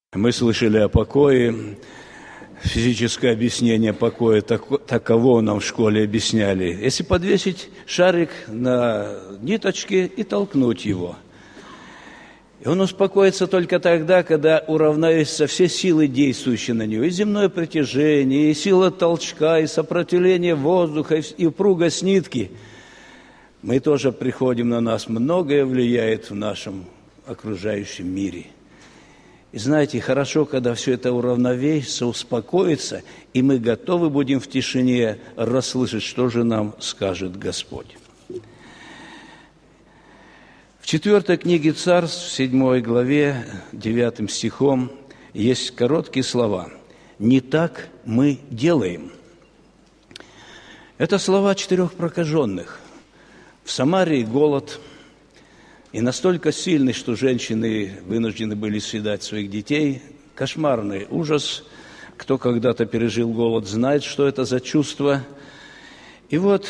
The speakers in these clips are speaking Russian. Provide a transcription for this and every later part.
Мы слышали о покое, физическое объяснение покоя, таково нам в школе объясняли. Если подвесить шарик на ниточке и толкнуть его, и он успокоится только тогда, когда уравновесятся все силы, действующие на него, и земное притяжение, и сила толчка, и сопротивление воздуха, и упругость нитки. Мы тоже приходим на нас, многое влияет в нашем окружающем мире. И знаете, хорошо, когда все это уравновесится, успокоится, и мы готовы будем в тишине расслышать, что же нам скажет Господь. В 4 книге Царств, 7 главе, 9 стихом, есть короткие слова. «Не так мы делаем». Это слова 4 прокаженных. В Самарии голод. И настолько сильный, что женщины вынуждены были съедать своих детей. Кошмарный ужас. Кто когда-то пережил голод, знает, что это за чувство. И вот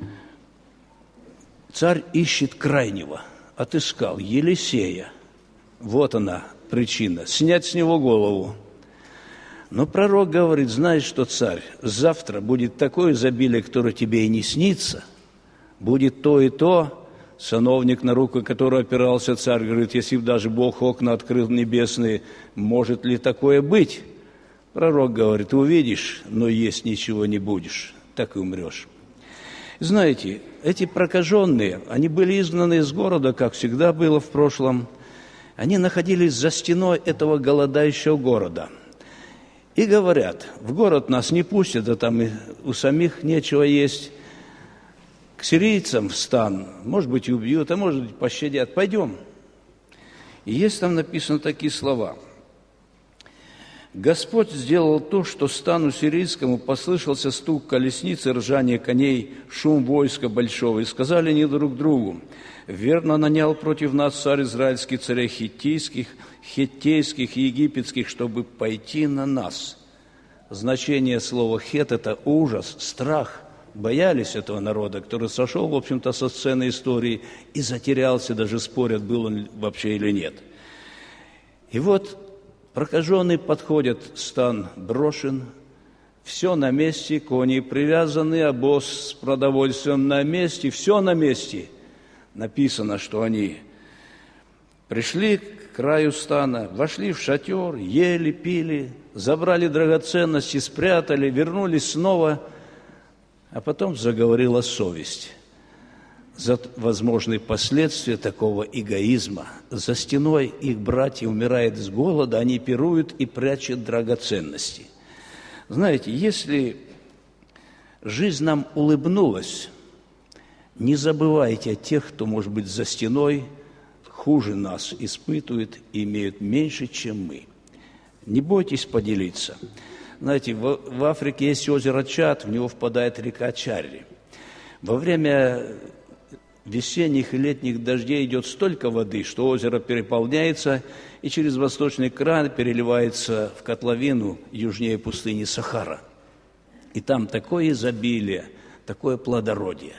царь ищет крайнего. Отыскал Елисея. Вот она причина. Снять с него голову. Но пророк говорит: знаешь что, царь, завтра будет такое изобилие, которое тебе и не снится. Будет то и то. Сановник, на руку которого опирался царь, говорит: если бы даже Бог окна открыл небесные, может ли такое быть? Пророк говорит: увидишь, но есть ничего не будешь, так и умрешь. Знаете, эти прокаженные, они были изгнаны из города, как всегда было в прошлом. Они находились за стеной этого голодающего города. И говорят: в город нас не пустят, а там и у самих нечего есть. К сирийцам в стан, может быть, и убьют, а может быть, пощадят. Пойдем. И есть там написаны такие слова. Господь сделал то, что стану сирийскому послышался стук колесницы, ржание коней, шум войска большого. И сказали они друг другу: верно нанял против нас царь израильский царей хиттейских, и египетских, чтобы пойти на нас. Значение слова «хет» – это ужас, страх. Боялись этого народа, который сошел, в общем-то, со сцены истории и затерялся, даже спорят, был он вообще или нет. И вот прокаженные подходят, стан брошен, все на месте, кони привязаны, обоз с продовольствием на месте, все на месте. Написано, что они пришли к краю стана, вошли в шатер, ели, пили, забрали драгоценности, спрятали, вернулись снова. А потом заговорила совесть за возможные последствия такого эгоизма. За стеной их братья умирают с голода, они пируют и прячут драгоценности. Знаете, если жизнь нам улыбнулась, не забывайте о тех, кто, может быть, за стеной хуже нас испытывает и имеют меньше, чем мы. Не бойтесь поделиться. Знаете, в Африке есть озеро Чад, в него впадает река Чарри. Во время весенних и летних дождей идет столько воды, что озеро переполняется и через восточный край переливается в котловину южнее пустыни Сахара. И там такое изобилие, такое плодородие.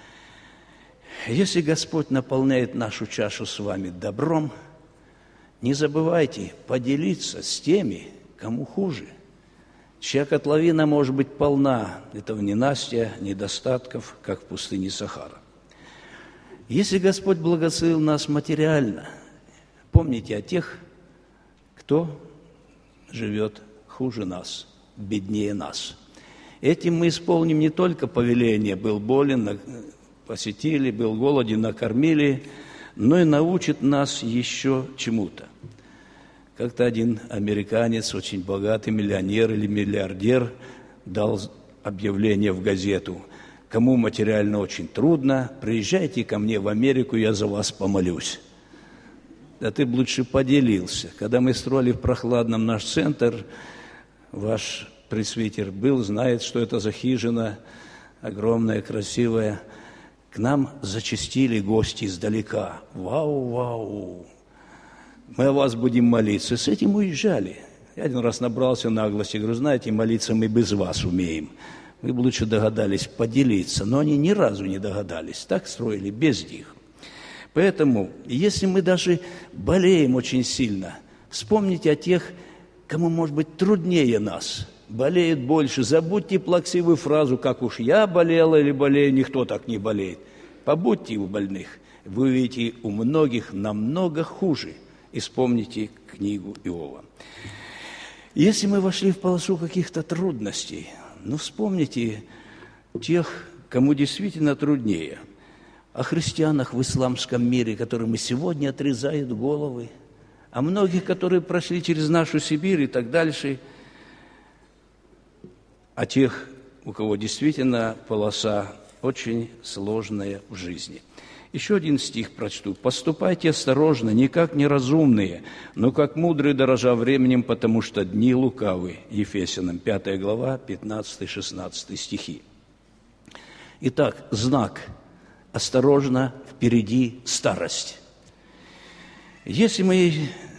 Если Господь наполняет нашу чашу с вами добром, не забывайте поделиться с теми, кому хуже. Чья котловина может быть полна этого ненастья, недостатков, как в пустыне Сахара. Если Господь благословил нас материально, помните о тех, кто живет хуже нас, беднее нас. Этим мы исполним не только повеление: был болен, посетили, был голоден, накормили, но и научит нас еще чему-то. Как-то один американец, очень богатый миллионер или миллиардер, дал объявление в газету: кому материально очень трудно, приезжайте ко мне в Америку, я за вас помолюсь. Да ты бы лучше поделился. Когда мы строили в Прохладном наш центр, ваш пресвитер был, знает, что это за хижина, огромная, красивая. К нам зачастили гости издалека. Вау! Мы о вас будем молиться. С этим уезжали. Я один раз набрался наглости, говорю: знаете, молиться мы без вас умеем. Вы бы лучше догадались поделиться. Но они ни разу не догадались. Так строили, без них. Поэтому, если мы даже болеем очень сильно, Вспомните о тех, кому, может быть, труднее нас, болеют больше. Забудьте плаксивую фразу «как уж я болела или болею», никто так не болеет. Побудьте у больных, вы увидите у многих намного хуже. И вспомните книгу Иова. Если мы вошли в полосу каких-то трудностей, вспомните тех, кому действительно труднее. О христианах в исламском мире, которым и сегодня отрезают головы, о многих, которые прошли через нашу Сибирь и так дальше, о тех, у кого действительно полоса очень сложная в жизни. Еще один стих прочту. «Поступайте осторожно, не как неразумные, но как мудрые, дорожа временем, потому что дни лукавы». Ефесянам 5 глава, 15-16 стихи. Итак, знак. Осторожно, впереди старость. Если мы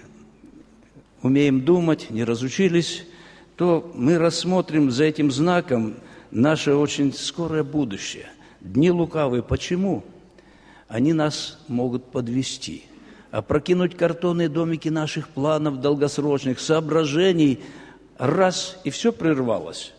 умеем думать, не разучились, то мы рассмотрим за этим знаком наше очень скорое будущее. Дни лукавые. Почему? Они нас могут подвести, опрокинуть картонные домики наших планов, долгосрочных соображений, раз, и все прервалось.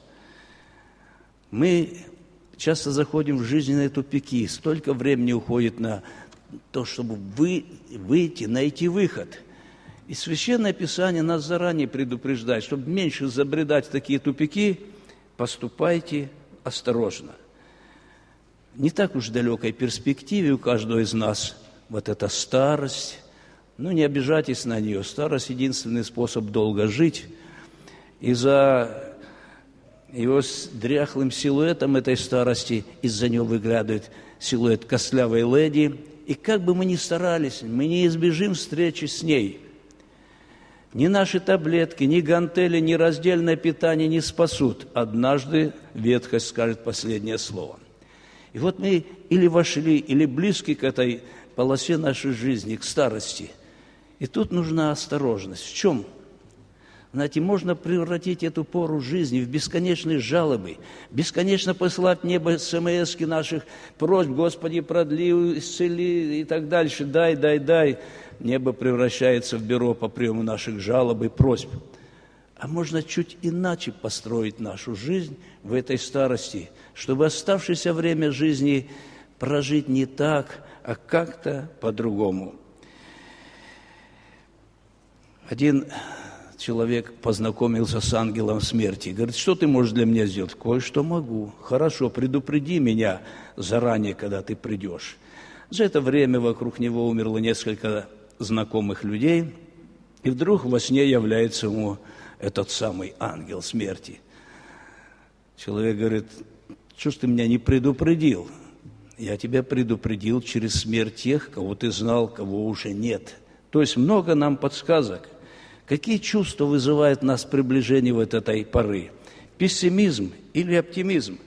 Мы часто заходим в жизненные тупики, столько времени уходит на то, чтобы выйти, найти выход. И Священное Писание нас заранее предупреждает, чтобы меньше забредать в такие тупики, поступайте осторожно. Не так уж в далекой перспективе у каждого из нас вот эта старость. Не обижайтесь на нее. Старость – единственный способ долго жить. И за его дряхлым силуэтом этой старости из-за него выглядывает силуэт костлявой леди. И как бы мы ни старались, мы не избежим встречи с ней. Ни наши таблетки, ни гантели, ни раздельное питание не спасут. Однажды ветхость скажет последнее слово. И вот мы или вошли, или близки к этой полосе нашей жизни, к старости. И тут нужна осторожность. В чем? Знаете, можно превратить эту пору жизни в бесконечные жалобы, бесконечно посылать в небо смс-ки наших просьб: «Господи, продли, исцели» и так дальше. Дай. Небо превращается в бюро по приему наших жалоб и просьб. А можно чуть иначе построить нашу жизнь в этой старости, чтобы оставшееся время жизни прожить не так, а как-то по-другому. Один человек познакомился с ангелом смерти. Говорит: что ты можешь для меня сделать? Кое-что могу. Хорошо, предупреди меня заранее, когда ты придешь. За это время вокруг него умерло несколько знакомых людей, и вдруг во сне является ему этот самый ангел смерти. Человек говорит: что ж ты меня не предупредил? Я тебя предупредил через смерть тех, кого ты знал, кого уже нет. То есть много нам подсказок. Какие чувства вызывают в нас приближение вот этой поры? Пессимизм или оптимизм?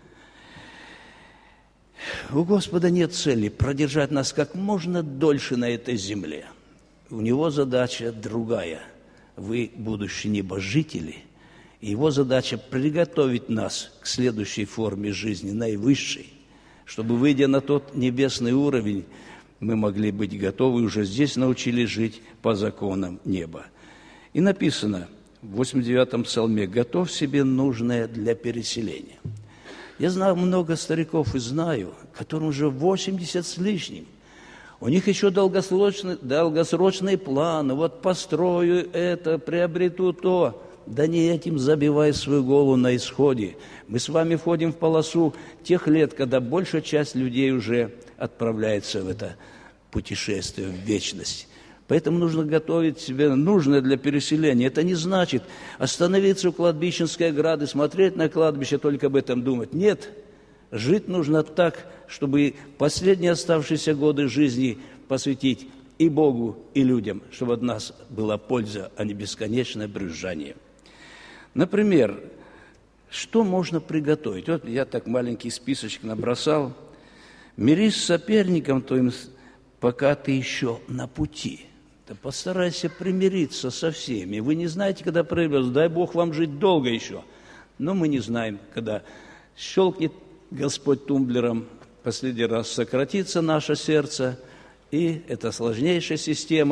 У Господа нет цели продержать нас как можно дольше на этой земле. У Него задача другая. Вы будущие небожители, и Его задача приготовить нас к следующей форме жизни, наивысшей, чтобы, выйдя на тот небесный уровень, мы могли быть готовы, уже здесь научились жить по законам неба. И написано в 89-м псалме: «Готовь себе нужное для переселения». Я знаю много стариков и знаю, которым уже 80 с лишним. У них еще долгосрочные планы. Вот построю это, приобрету то. Да не этим забивай свою голову на исходе. Мы с вами входим в полосу тех лет, когда большая часть людей уже отправляется в это путешествие в вечность. Поэтому нужно готовить себе нужное для переселения. Это не значит остановиться у кладбищенской ограды, смотреть на кладбище, только об этом думать. Нет, жить нужно так, чтобы последние оставшиеся годы жизни посвятить и Богу, и людям, чтобы от нас была польза, а не бесконечное брюзжание. Например, что можно приготовить? Вот я так маленький списочек набросал. Мирись с соперником твоим, пока ты еще на пути. Да постарайся примириться со всеми. Вы не знаете, когда придет. Дай Бог вам жить долго еще. Но мы не знаем, когда щелкнет Господь тумблером, последний раз сократится наше сердце, и эта сложнейшая система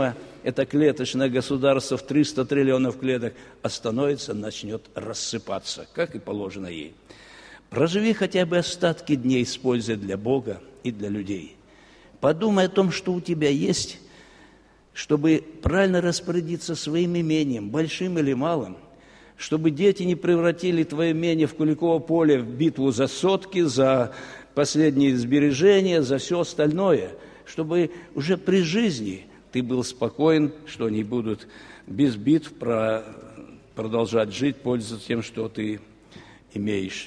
это клеточное государство в 300 триллионов клеток, остановится, начнет рассыпаться, как и положено ей. Проживи хотя бы остатки дней с пользой для Бога и для людей. Подумай о том, что у тебя есть, чтобы правильно распорядиться своим имением, большим или малым, чтобы дети не превратили твое имение в Куликово поле, в битву за сотки, за последние сбережения, за все остальное, чтобы уже при жизни ты был спокоен, что они будут без битв продолжать жить, пользоваться тем, что ты имеешь.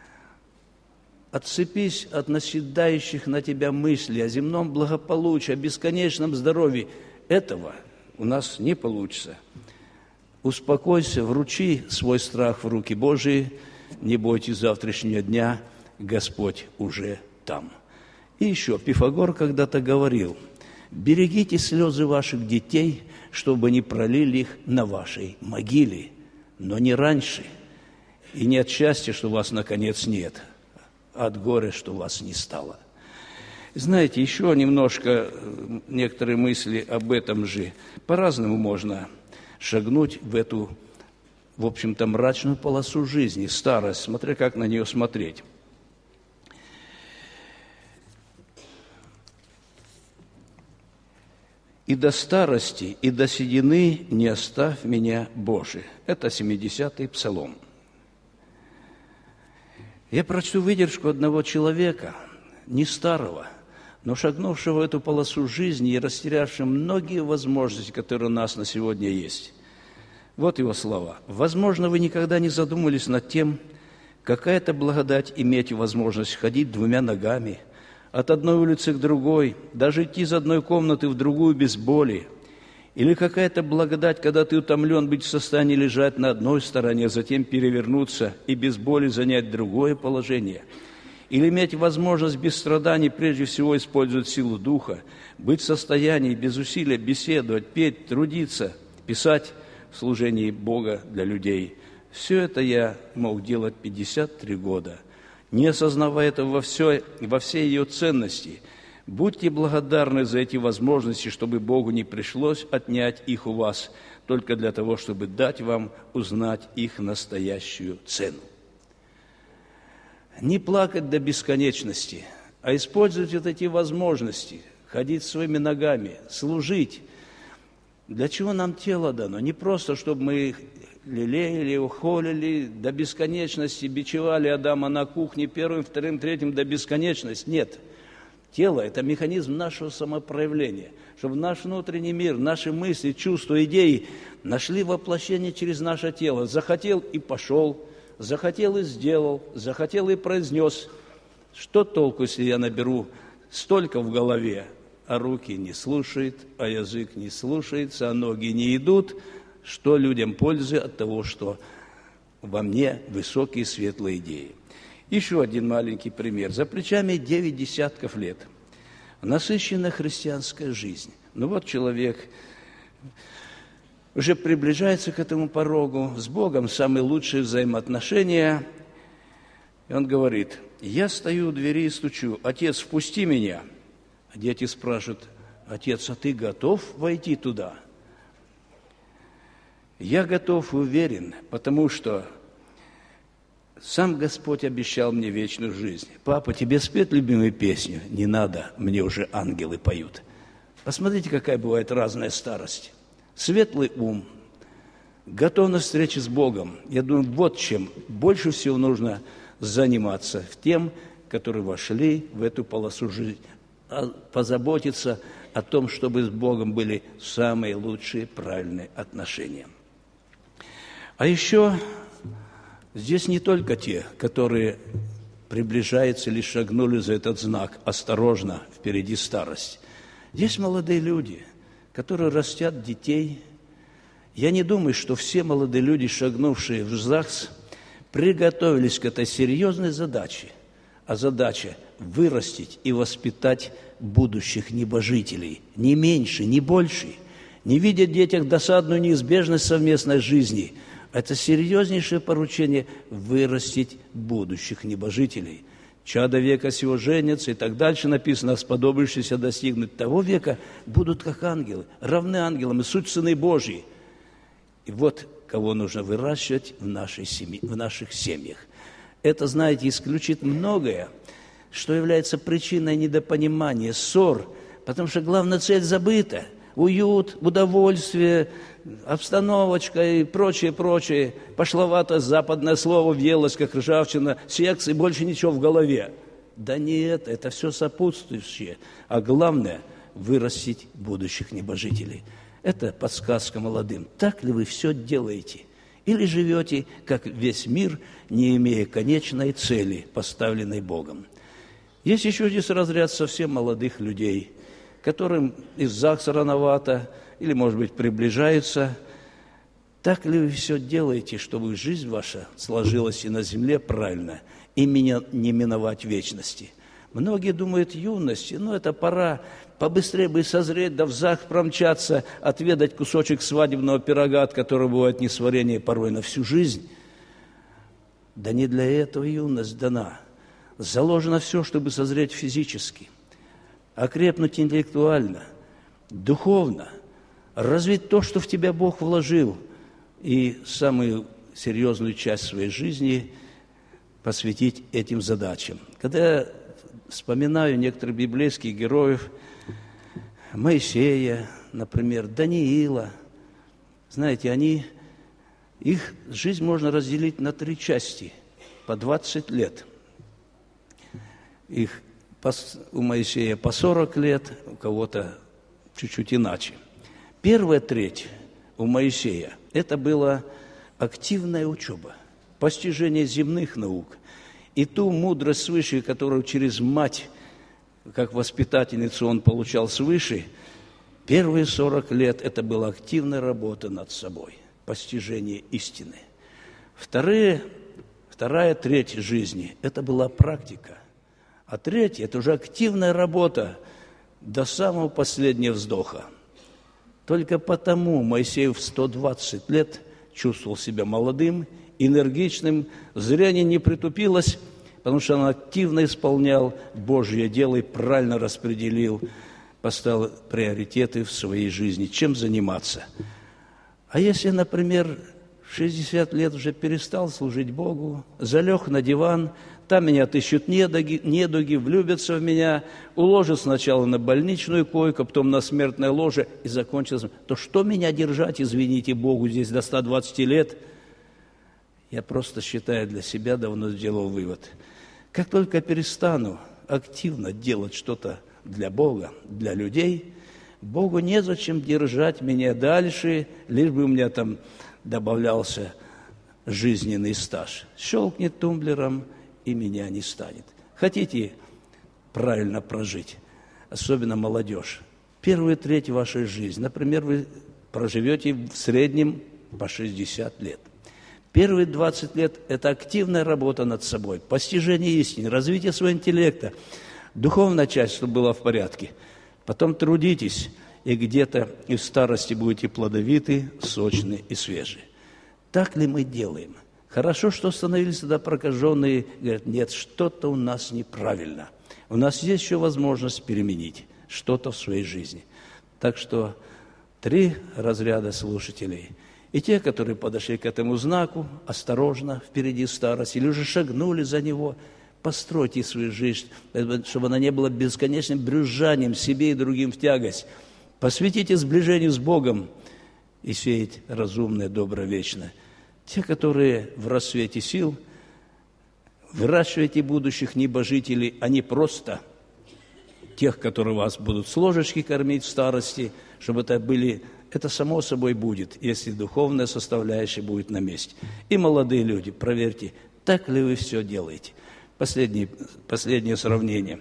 Отцепись от наседающих на тебя мыслей о земном благополучии, о бесконечном здоровье. Этого у нас не получится. Успокойся, вручи свой страх в руки Божии, не бойтесь завтрашнего дня, Господь уже там. И еще Пифагор когда-то говорил: берегите слезы ваших детей, чтобы не пролили их на вашей могиле, но не раньше, и не от счастья, что вас наконец нет, а от горя, что вас не стало. Знаете, еще немножко некоторые мысли об этом же. По-разному можно шагнуть в эту, в общем-то, мрачную полосу жизни, старость, смотря как на нее смотреть. «И до старости, и до седины не оставь меня, Боже». Это 70-й псалом. Я прочту выдержку одного человека, не старого, но шагнувшего в эту полосу жизни и растерявшего многие возможности, которые у нас на сегодня есть. Вот его слова. «Возможно, вы никогда не задумывались над тем, какая это благодать иметь возможность ходить двумя ногами, от одной улицы к другой, даже идти из одной комнаты в другую без боли. Или какая-то благодать, когда ты утомлен, быть в состоянии лежать на одной стороне, а затем перевернуться и без боли занять другое положение. Или иметь возможность без страданий прежде всего использовать силу Духа, быть в состоянии без усилия беседовать, петь, трудиться, писать в служении Бога для людей. Все это я мог делать 53 года, не осознавая этого во всей ее ценности. Будьте благодарны за эти возможности, чтобы Богу не пришлось отнять их у вас, только для того, чтобы дать вам узнать их настоящую цену. Не плакать до бесконечности, а использовать вот эти возможности, ходить своими ногами, служить. Для чего нам тело дано? Не просто, чтобы мы лелеяли, ухолили до бесконечности, бичевали Адама на кухне первым, вторым, третьим до бесконечности. Нет. Тело – это механизм нашего самопроявления, чтобы наш внутренний мир, наши мысли, чувства, идеи нашли воплощение через наше тело. Захотел и пошел, захотел и сделал, захотел и произнес. Что толку, если я наберу столько в голове, а руки не слушают, а язык не слушается, а ноги не идут? Что людям пользы от того, что во мне высокие светлые идеи? Еще один маленький пример. За плечами 9 десятков лет. Насыщенная христианская жизнь. Ну вот человек уже приближается к этому порогу, с Богом самые лучшие взаимоотношения. И он говорит: я стою у двери и стучу: Отец, впусти меня. А дети спрашивают: Отец, а ты готов войти туда? Я готов и уверен, потому что сам Господь обещал мне вечную жизнь. Папа, тебе спеть любимую песню? Не надо, мне уже ангелы поют. Посмотрите, какая бывает разная старость. Светлый ум, готовность к встрече с Богом. Я думаю, вот чем больше всего нужно заниматься в тем, которые вошли в эту полосу жизни. Позаботиться о том, чтобы с Богом были самые лучшие, правильные отношения. А еще здесь не только те, которые приближаются или шагнули за этот знак «Осторожно, впереди старость». Здесь молодые люди, которые растят детей. Я не думаю, что все молодые люди, шагнувшие в ЗАГС, приготовились к этой серьезной задаче. А задача – вырастить и воспитать будущих небожителей. Не меньше, не больше. Не видя в детях досадную неизбежность совместной жизни – это серьезнейшее поручение – вырастить будущих небожителей. Чада века сего женятся, и так дальше написано, а сподобившиеся достигнуть того века будут как ангелы, равны ангелам, и суть сыны Божьи. И вот кого нужно выращивать в наших семьях. Это, знаете, исключит многое, что является причиной недопонимания, ссор, потому что главная цель забыта. Уют, удовольствие, обстановочка и прочее. Пошловато западное слово въелось, как ржавчина, секс и больше ничего в голове. Да нет, это все сопутствующее. А главное – вырастить будущих небожителей. Это подсказка молодым. Так ли вы все делаете? Или живете, как весь мир, не имея конечной цели, поставленной Богом? Есть еще здесь разряд совсем молодых людей, которым из ЗАГСа рановато, или, может быть, приближаются. Так ли вы все делаете, чтобы жизнь ваша сложилась и на земле правильно, и не миновать вечности? Многие думают, юности, это пора побыстрее бы созреть, да в ЗАГС промчаться, отведать кусочек свадебного пирога, от которого бывает несварение порой на всю жизнь. Да не для этого юность дана. Заложено все, чтобы созреть физически, окрепнуть интеллектуально, духовно, развить то, что в тебя Бог вложил, и самую серьезную часть своей жизни посвятить этим задачам. Когда я вспоминаю некоторых библейских героев, Моисея, например, Даниила, знаете, их жизнь можно разделить на 3 части, по 20 лет. У Моисея по 40 лет, у кого-то чуть-чуть иначе. Первая треть у Моисея – это была активная учеба, постижение земных наук. И ту мудрость свыше, которую через мать, как воспитательницу, он получал свыше, первые 40 лет – это была активная работа над собой, постижение истины. Вторая треть жизни – это была практика. А третья – это уже активная работа до самого последнего вздоха. Только потому Моисей в 120 лет чувствовал себя молодым, энергичным, зрение не притупилось, потому что он активно исполнял Божье дело и правильно распределил, поставил приоритеты в своей жизни, чем заниматься. А если, например, в 60 лет уже перестал служить Богу, залег на диван, там меня отыщут недуги, влюбятся в меня, уложат сначала на больничную койку, потом на смертное ложе и закончится. То что меня держать, извините Богу, здесь до 120 лет? Я просто считаю для себя, давно сделал вывод. Как только перестану активно делать что-то для Бога, для людей, Богу незачем держать меня дальше, лишь бы у меня там добавлялся жизненный стаж. Щелкнет тумблером, и меня не станет. Хотите правильно прожить, особенно молодежь, первую треть вашей жизни, например, вы проживете в среднем по 60 лет. Первые 20 лет – это активная работа над собой, постижение истины, развитие своего интеллекта, духовная часть, чтобы была в порядке. Потом трудитесь, и где-то и в старости будете плодовиты, сочные и свежие. Так ли мы делаем? Хорошо, что становились тогда прокаженные, говорят, нет, что-то у нас неправильно. У нас есть еще возможность переменить что-то в своей жизни. Так что 3 разряда слушателей. И те, которые подошли к этому знаку, осторожно, впереди старость, или уже шагнули за него, постройте свою жизнь, чтобы она не была бесконечным брюзжанием себе и другим в тягость. Посвятите сближению с Богом и сеять разумное, доброе, вечное. Те, которые в рассвете сил, выращивайте будущих небожителей, а не просто тех, которые вас будут с ложечки кормить в старости, чтобы это само собой будет, если духовная составляющая будет на месте. И молодые люди, проверьте, так ли вы все делаете. Последнее сравнение.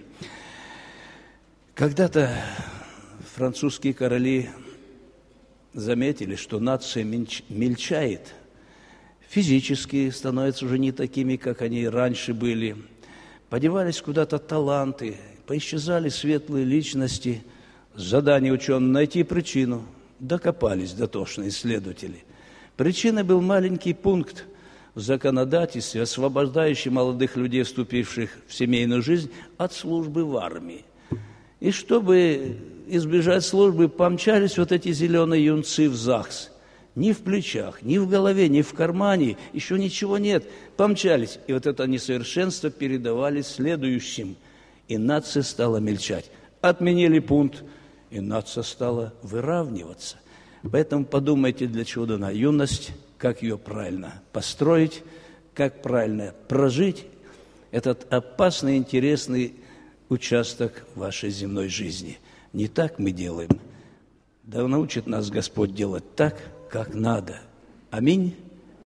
Когда-то французские короли заметили, что нация мельчает, физически становятся уже не такими, как они раньше были. Подевались куда-то таланты, поисчезали светлые личности. Задание ученым – найти причину. Докопались дотошные исследователи. Причиной был маленький пункт в законодательстве, освобождающий молодых людей, вступивших в семейную жизнь, от службы в армии. И чтобы избежать службы, помчались вот эти зеленые юнцы в ЗАГС. Ни в плечах, ни в голове, ни в кармане, еще ничего нет. Помчались. И вот это несовершенство передавали следующим. И нация стала мельчать. Отменили пункт, и нация стала выравниваться. Поэтому подумайте, для чего дана юность, как ее правильно построить, как правильно прожить этот опасный, интересный участок вашей земной жизни. Не так мы делаем. Да научит нас Господь делать так, как надо. Аминь.